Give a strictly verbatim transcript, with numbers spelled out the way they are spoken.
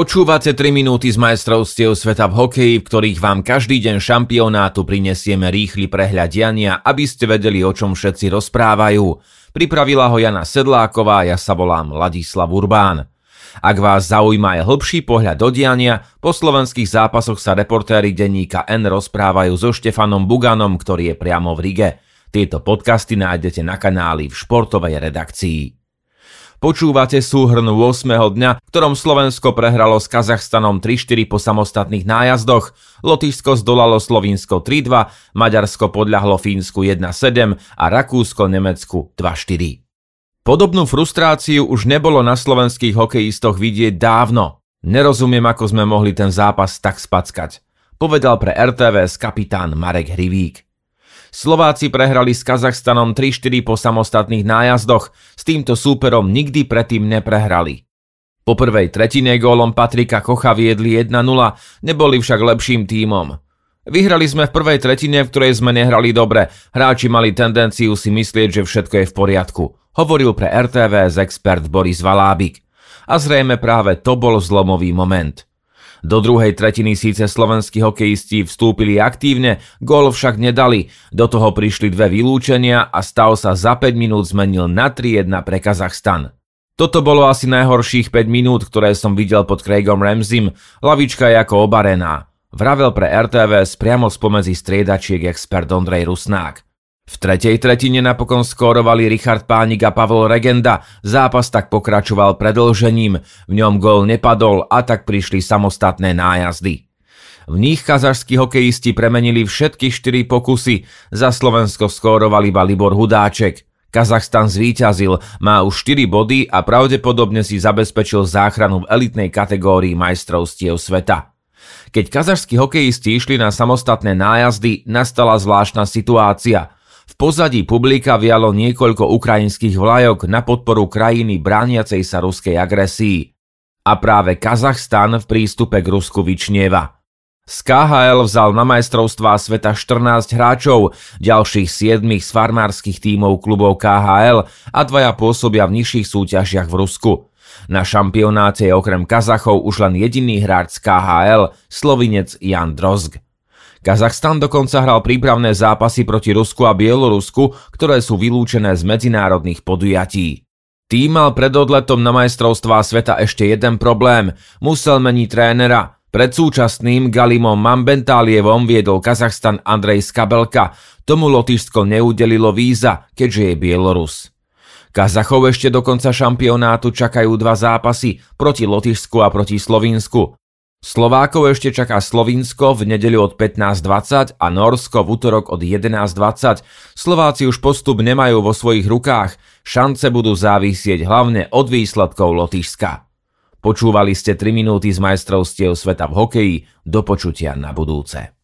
Počúvate tri minúty z majstrovstiev sveta v hokeji, v ktorých vám každý deň šampionátu prinesieme rýchly prehľad diania, aby ste vedeli, o čom všetci rozprávajú. Pripravila ho Jana Sedláková, ja sa volám Ladislav Urbán. Ak vás zaujíma aj hlbší pohľad do diania, po slovenských zápasoch sa reportéri denníka N rozprávajú so Štefanom Buganom, ktorý je priamo v Rige. Tieto podcasty nájdete na kanáli v športovej redakcii. Počúvate súhrn ôsmeho dňa, v ktorom Slovensko prehralo s Kazachstanom tri štyri po samostatných nájazdoch, Lotyšsko zdolalo Slovinsko tri dva, Maďarsko podľahlo Fínsku jeden sedem a Rakúsko Nemecku dva štyri. Podobnú frustráciu už nebolo na slovenských hokejistoch vidieť dávno. Nerozumiem, ako sme mohli ten zápas tak spackať, povedal pre er té vé es kapitán Marek Hrivík. Slováci prehrali s Kazachstanom tri štyri po samostatných nájazdoch, s týmto súperom nikdy predtým neprehrali. Po prvej tretine gólom Patrika Kocha viedli jeden nula, neboli však lepším tímom. Vyhrali sme v prvej tretine, v ktorej sme nehrali dobre, hráči mali tendenciu si myslieť, že všetko je v poriadku, hovoril pre er té vé es expert Boris Valábik. A zrejme práve to bol zlomový moment. Do druhej tretiny síce slovenskí hokejisti vstúpili aktívne, gól však nedali, do toho prišli dve vylúčenia a stav sa za päť minút zmenil na tri jedna pre Kazachstan. Toto bolo asi najhorších päť minút, ktoré som videl pod Craigom Ramseym, lavička je ako obarená, vravel pre er té vé es priamo spomedzi striedačiek expert Ondrej Rusnák. V tretej tretine napokon skórovali Richard Pánik a Pavel Regenda, zápas tak pokračoval predĺžením, v ňom gól nepadol a tak prišli samostatné nájazdy. V nich kazašskí hokejisti premenili všetky štyri pokusy, za Slovensko skóroval iba Libor Hudáček. Kazachstan zvíťazil, má už štyri body a pravdepodobne si zabezpečil záchranu v elitnej kategórii majstrovstiev sveta. Keď kazašskí hokejisti išli na samostatné nájazdy, nastala zvláštna situácia. V pozadí publika vialo niekoľko ukrajinských vlajok na podporu krajiny brániacej sa ruskej agresii. A práve Kazachstan v prístupe k Rusku vyčnieva. Z ká há el vzal na majstrovstvá sveta štrnásť hráčov, ďalších siedmich z farmárskych tímov klubov ká há el a dvaja pôsobia v nižších súťažiach v Rusku. Na šampionáte je okrem Kazachov už len jediný hráč z ká há el, Slovinec Jan Drozg. Kazachstan dokonca hral prípravné zápasy proti Rusku a Bielorusku, ktoré sú vylúčené z medzinárodných podujatí. Tým mal pred odletom na majstrovstvá sveta ešte jeden problém. Musel meniť trénera. Pred súčasným Galimom Mambentálievom viedol Kazachstan Andrej Skabelka. Tomu Lotyšsko neudelilo víza, keďže je Bielorus. Kazachov ešte do konca šampionátu čakajú dva zápasy proti Lotyšsku a proti Slovinsku. Slovákov ešte čaká Slovinsko v nedeľu od pätnásť dvadsať a Nórsko v utorok od jedenásť dvadsať. Slováci už postup nemajú vo svojich rukách, šance budú závisieť hlavne od výsledkov Lotyšska. Počúvali ste tri minúty z majstrovstiev sveta v hokeji, do počutia na budúce.